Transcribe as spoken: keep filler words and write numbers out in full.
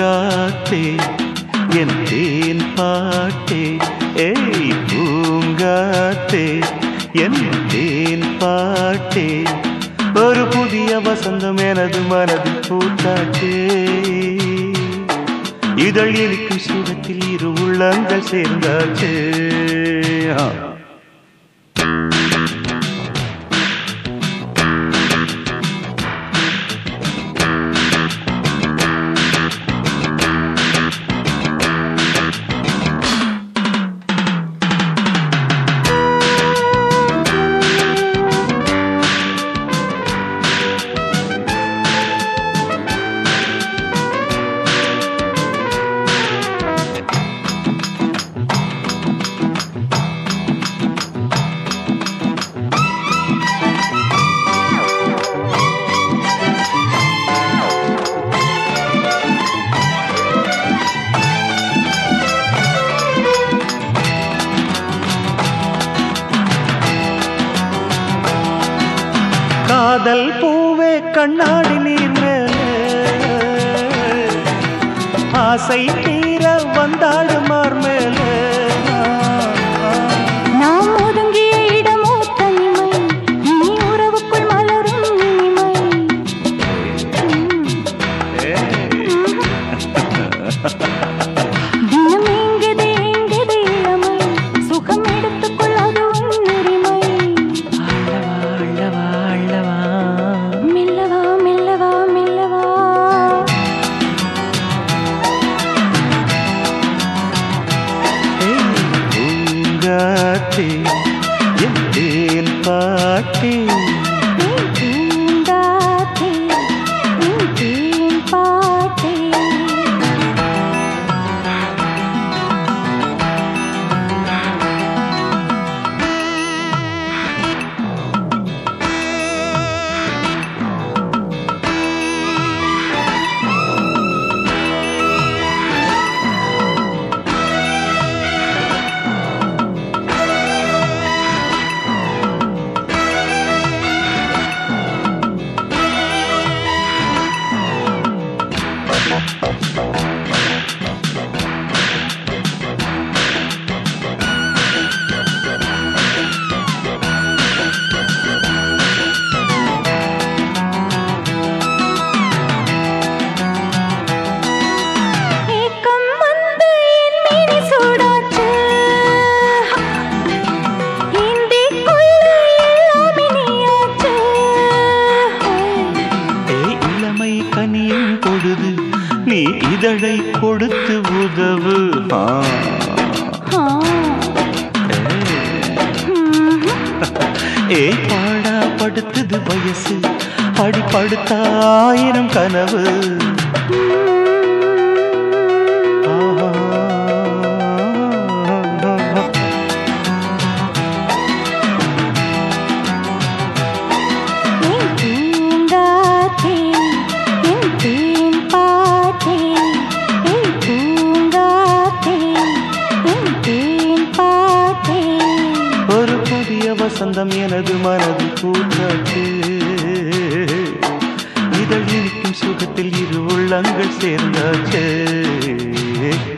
பூங்காத்தே என் தேன் பாட்டே ஏய் பூங்காத்தே என் தேன் பாட்டே ஒரு புதிய வசந்தம் எனது மனதில் பூத்தாச்சே இதழ் இனிக்கும் சுகத்தில் இரு உள்ளங்கள் சேர்ந்தாச்சே காதல் பூவே கண்ணாடி நீர் மேலே ஆசை தீர வந்தாடு மார் மேலே நாம் ஒதுங்கிய இடமோ தனிமை நீ உறவுக்குள் மலரும் இனிமை தினம் எங்கது எங்கது இளமை சுகம் எடுத்துக்கொள் அது உன் உரிமை பூங்காத்தே என் தேன் பாட்டே பூங்காத்தே என் தேன் பாட்டே கனியும் பொழுது நீ இதழை கொடுத்து உதவு ஏய் பாடா படுத்தது வயசு அடிப்படுத்த ஆயிரம் கனவு ஒரு புதிய வசந்தம் எனது மனது பூத்தாச்சே இதழ் இனிக்கும் சுகத்தில் இரு உள்ளங்கள் சேர்ந்தாச்சே